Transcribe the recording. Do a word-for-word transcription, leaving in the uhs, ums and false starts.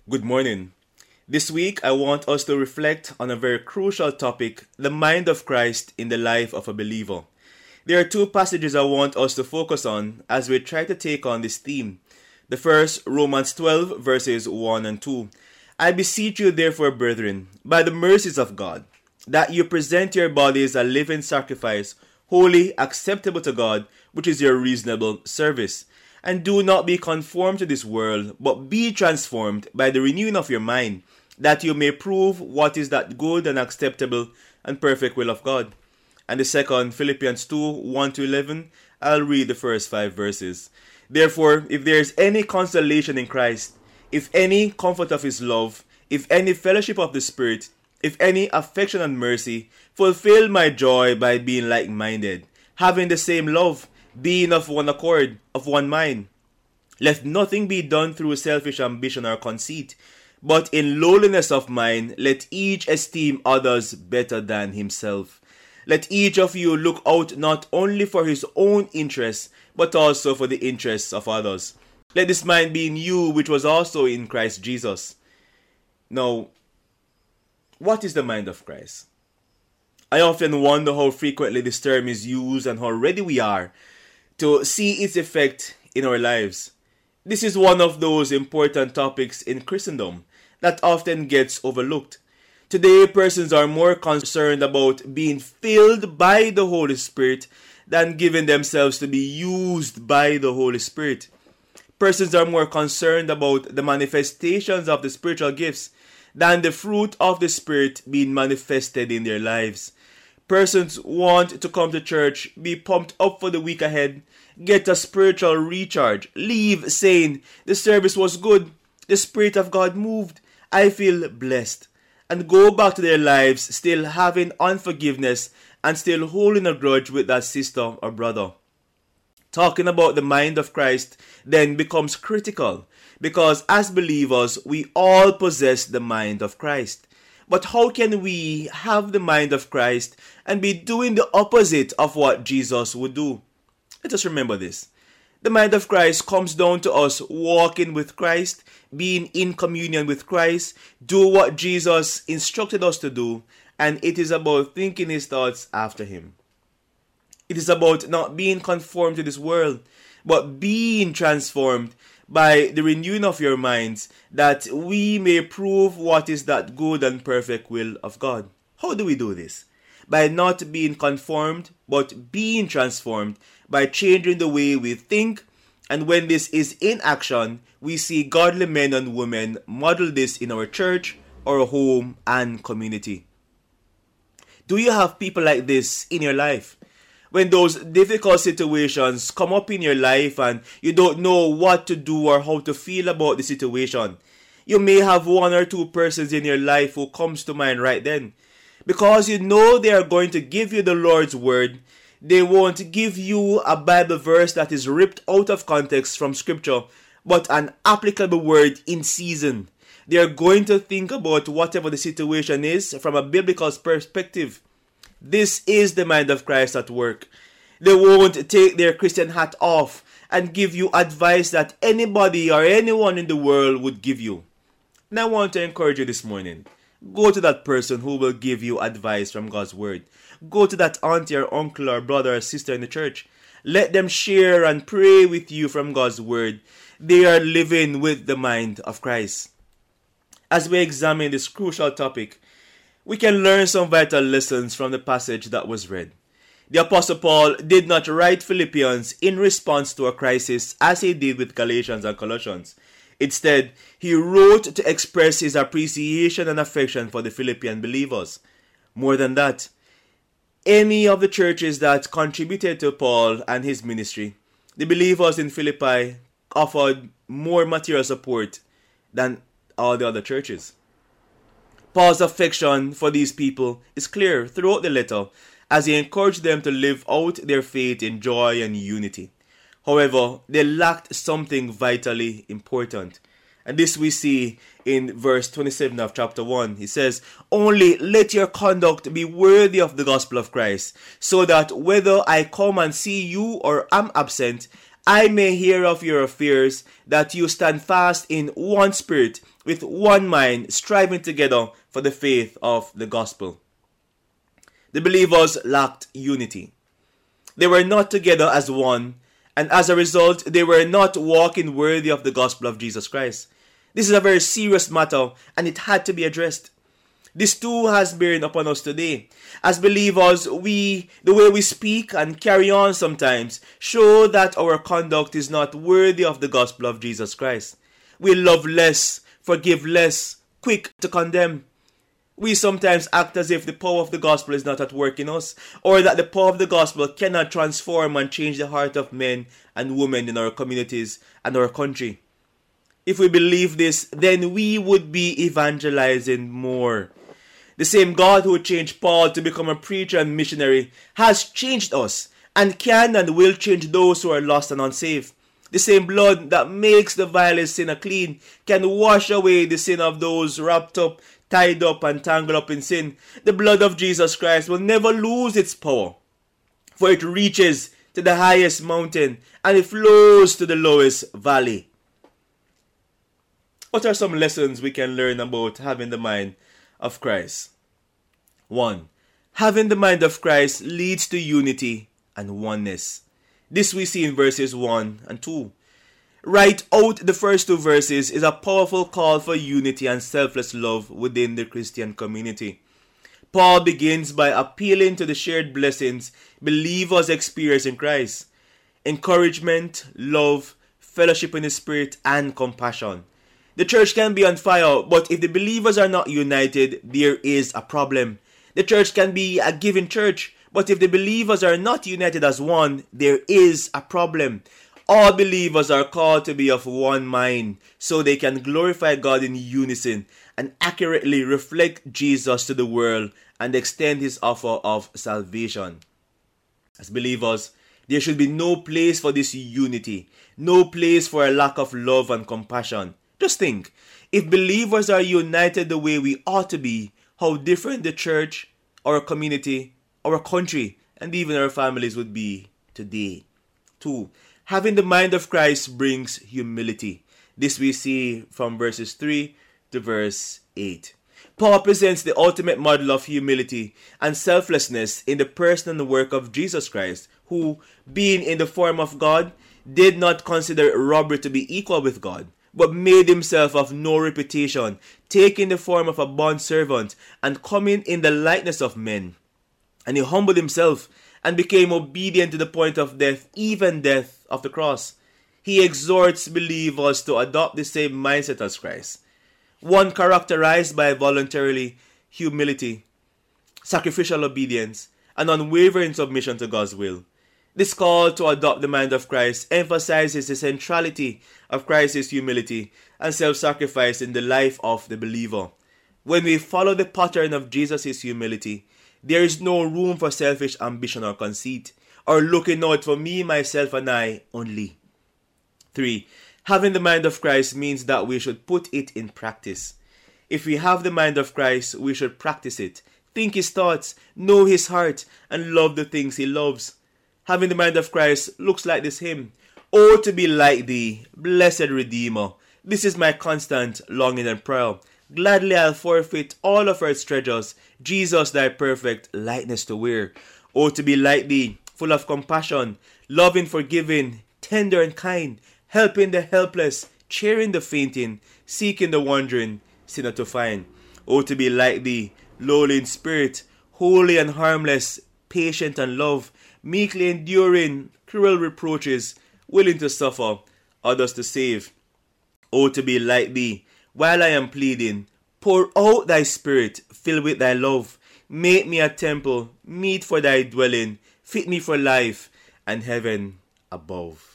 Good morning. This week, I want us to reflect on a very crucial topic, the mind of Christ in the life of a believer. There are two passages I want us to focus on as we try to take on this theme. The first, Romans twelve, verses one and two. I beseech you, therefore, brethren, by the mercies of God, that you present your bodies a living sacrifice, holy, acceptable to God, which is your reasonable service. And do not be conformed to this world, but be transformed by the renewing of your mind, that you may prove what is that good and acceptable and perfect will of God. And the second, Philippians two, one to eleven, I'll read the first five verses. Therefore, if there is any consolation in Christ, if any comfort of his love, if any fellowship of the Spirit, if any affection and mercy, fulfill my joy by being like-minded, having the same love, being of one accord, of one mind. Let nothing be done through selfish ambition or conceit, but in lowliness of mind let each esteem others better than himself. Let each of you look out not only for his own interests, but also for the interests of others. Let this mind be in you, which was also in Christ Jesus. Now, what is the mind of Christ? I often wonder how frequently this term is used and how ready we are to see its effect in our lives. This is one of those important topics in Christendom that often gets overlooked. Today, persons are more concerned about being filled by the Holy Spirit than giving themselves to be used by the Holy Spirit. Persons are more concerned about the manifestations of the spiritual gifts than the fruit of the Spirit being manifested in their lives. Persons want to come to church, be pumped up for the week ahead, get a spiritual recharge, leave saying, the service was good, the Spirit of God moved, I feel blessed, and go back to their lives still having unforgiveness and still holding a grudge with that sister or brother. Talking about the mind of Christ then becomes critical, because as believers, we all possess the mind of Christ. But how can we have the mind of Christ and be doing the opposite of what Jesus would do? Let us remember this. The mind of Christ comes down to us walking with Christ, being in communion with Christ, do what Jesus instructed us to do, and it is about thinking his thoughts after him. It is about not being conformed to this world, but being transformed by the renewing of your minds, that we may prove what is that good and perfect will of God. How do we do this? By not being conformed, but being transformed, by changing the way we think. And when this is in action, we see godly men and women model this in our church, our home, and community. Do you have people like this in your life? When those difficult situations come up in your life and you don't know what to do or how to feel about the situation, you may have one or two persons in your life who comes to mind right then. Because you know they are going to give you the Lord's word, they won't give you a Bible verse that is ripped out of context from scripture, but an applicable word in season. They are going to think about whatever the situation is from a biblical perspective. This is the mind of Christ at work. They won't take their Christian hat off and give you advice that anybody or anyone in the world would give you. And I want to encourage you this morning. Go to that person who will give you advice from God's word. Go to that auntie or uncle or brother or sister in the church. Let them share and pray with you from God's word. They are living with the mind of Christ. As we examine this crucial topic, we can learn some vital lessons from the passage that was read. The Apostle Paul did not write Philippians in response to a crisis as he did with Galatians and Colossians. Instead, he wrote to express his appreciation and affection for the Philippian believers. More than that, any of the churches that contributed to Paul and his ministry, the believers in Philippi offered more material support than all the other churches. Paul's affection for these people is clear throughout the letter as he encouraged them to live out their faith in joy and unity. However, they lacked something vitally important. And this we see in verse twenty-seven of chapter one. He says, "Only let your conduct be worthy of the gospel of Christ, so that whether I come and see you or am absent, I may hear of your affairs, that you stand fast in one spirit, with one mind, striving together for the faith of the gospel. The believers lacked unity. They were not together as one, and as a result, they were not walking worthy of the gospel of Jesus Christ. This is a very serious matter, and it had to be addressed. This too has bearing upon us today. As believers, we, the way we speak and carry on sometimes, show that our conduct is not worthy of the gospel of Jesus Christ. We love less, forgive less, quick to condemn. We sometimes act as if the power of the gospel is not at work in us, or that the power of the gospel cannot transform and change the heart of men and women in our communities and our country. If we believe this, then we would be evangelizing more. The same God who changed Paul to become a preacher and missionary has changed us, and can and will change those who are lost and unsaved. The same blood that makes the vilest sinner clean can wash away the sin of those wrapped up, tied up, and tangled up in sin. The blood of Jesus Christ will never lose its power, for it reaches to the highest mountain and it flows to the lowest valley. What are some lessons we can learn about having the mind of Christ? One, having the mind of Christ leads to unity and oneness. This we see in verses one and two. Right out the first two verses is a powerful call for unity and selfless love within the Christian community. Paul begins by appealing to the shared blessings believers experience in Christ: encouragement, love, fellowship in the Spirit, and compassion. The church can be on fire, but if the believers are not united, there is a problem. The church can be a giving church, but if the believers are not united as one, there is a problem. All believers are called to be of one mind, so they can glorify God in unison and accurately reflect Jesus to the world and extend his offer of salvation. As believers, there should be no place for disunity, no place for a lack of love and compassion. Just think, if believers are united the way we ought to be, how different the church, our community, our country, and even our families would be today. Two, having the mind of Christ brings humility. This we see from verses three to verse eight. Paul presents the ultimate model of humility and selflessness in the person and work of Jesus Christ, who, being in the form of God, did not consider robbery to be equal with God, but made himself of no reputation, taking the form of a bondservant, and coming in the likeness of men. And he humbled himself, and became obedient to the point of death, even death of the cross. He exhorts believers to adopt the same mindset as Christ, one characterized by voluntarily humility, sacrificial obedience, and unwavering submission to God's will. This call to adopt the mind of Christ emphasizes the centrality of Christ's humility and self-sacrifice in the life of the believer. When we follow the pattern of Jesus' humility, there is no room for selfish ambition or conceit, or looking out for me, myself, and I only. Three, having the mind of Christ means that we should put it in practice. If we have the mind of Christ, we should practice it, think his thoughts, know his heart, and love the things he loves. Having the mind of Christ looks like this hymn: "Oh, to be like thee, blessed Redeemer, this is my constant longing and prayer. Gladly I'll forfeit all of earth's treasures, Jesus, thy perfect likeness to wear. Oh, to be like thee, full of compassion, loving, forgiving, tender and kind, helping the helpless, cheering the fainting, seeking the wandering, sinner to find. Oh, to be like thee, lowly in spirit, holy and harmless, patient and love, meekly enduring cruel reproaches, willing to suffer, others to save. Oh, to be like thee, while I am pleading, pour out thy spirit, fill with thy love, make me a temple, meet for thy dwelling, fit me for life and heaven above."